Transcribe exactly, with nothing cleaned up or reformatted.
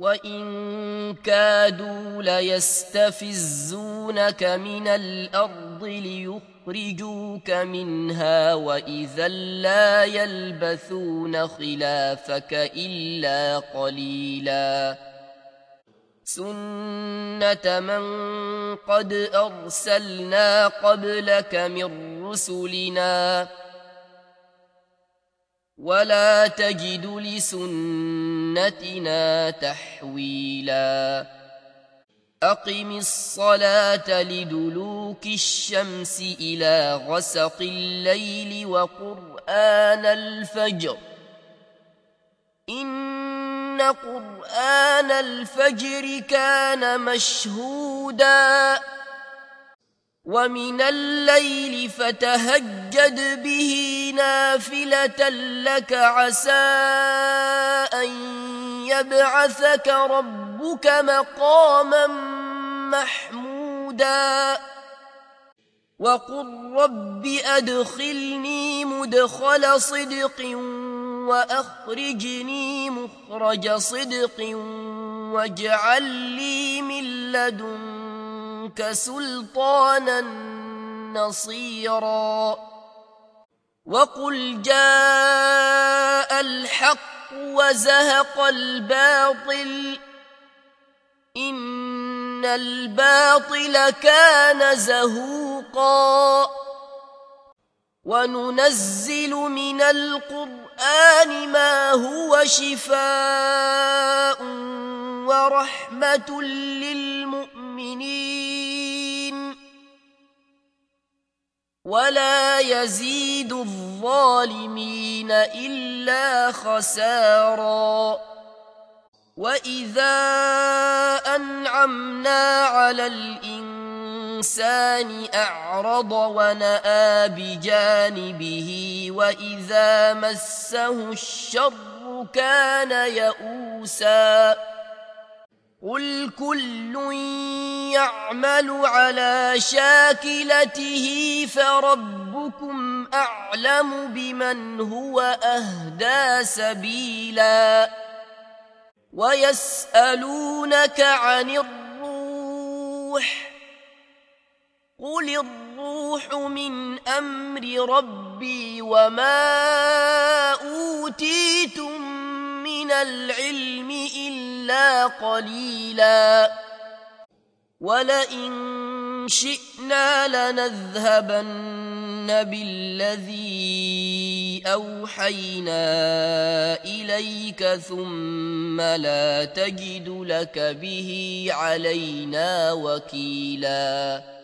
وإن كادوا ليستفزونك من الأرض ليخرجوك منها وإذا لا يلبثون خلافك إلا قليلا سنة من قد أرسلنا قبلك من رسلنا ولا تجد لسنتنا تحويلا أقم الصلاة لدلوك الشمس إلى غسق الليل وقرآن الفجر إن قرآن الفجر كان مشهودا ومن الليل فتهجد به نافلة لك عسى أن يبعثك ربك مقاما محمودا وقل رب أدخلني مدخل صدق وأخرجني مخرج صدق واجعل لي من لدنك سلطانا نصيرا وقل جاء الحق وزهق الباطل إن الباطل كان زهوقا وننزل من القرآن ما هو شفاء ورحمة للمؤمنين ولا يزيد الظالمين إلا خسارا وإذا أنعمنا على الإنسان أعرض ونأى بجانبه وإذا مسه الشر كان يئوسا قل كل يعمل على شاكلته فربكم أعلم بمن هو أهدى سبيلا ويسألونك عن الروح قل الروح من أمر ربي وما أوتيتم من العلم إلا قليلا ولئن شئنا لنذهبن بالذي أوحينا إليك ثم لا تجد لك به علينا وكيلا